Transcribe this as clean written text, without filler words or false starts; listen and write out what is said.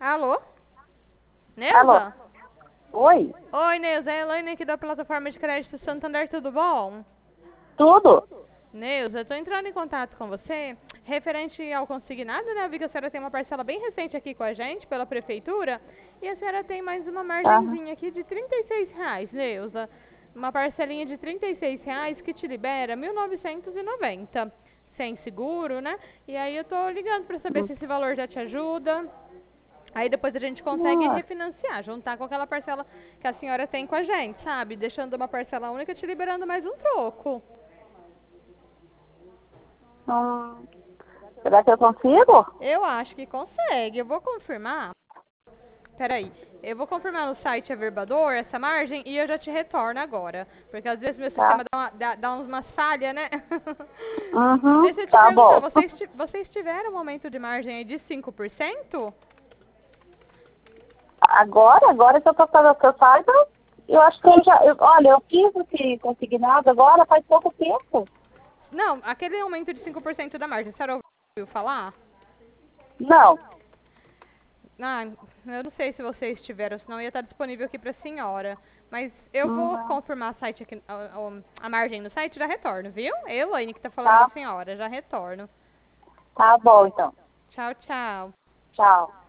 Alô? Alô? Neuza? Oi? Oi, Neuza. É a Elaine aqui da plataforma de crédito Santander, tudo bom? Tudo? Neuza, eu tô entrando em contato com você referente ao consignado, né? Eu vi que a senhora tem uma parcela bem recente aqui com a gente, pela prefeitura, e a senhora tem mais uma Aham. margenzinha aqui de R$ 36, Neuza. Uma parcelinha de R$ 36 que te libera 1.990, sem seguro, né? E aí eu tô ligando pra saber Hum. se esse valor já te ajuda. Aí depois a gente consegue Nossa. refinanciar, juntar com aquela parcela que a senhora tem com a gente, sabe? Deixando uma parcela única, te liberando mais um troco. Hum. Será que eu consigo? Eu acho que consegue. Eu vou confirmar. Peraí. Eu vou confirmar no site Averbador essa margem e eu já te retorno agora. Porque às vezes meu Tá. sistema dá umas falhas, né? Uhum. Deixa eu te Tá perguntar, bom. vocês tiveram um aumento de margem aí de 5%? Agora que eu tô fazendo o que eu saiba, eu acho que olha, eu fiz esse consignado agora faz pouco tempo. Não, aquele aumento de 5% da margem, a senhora ouviu falar? Não. Ah, eu não sei se vocês tiveram, senão ia estar disponível aqui para a senhora. Mas eu vou Uhum. confirmar site aqui, a margem no site e já retorno, viu? É Elaine que está falando com a Tá. senhora, já retorno. Tá bom, então. Tchau, tchau. Tchau.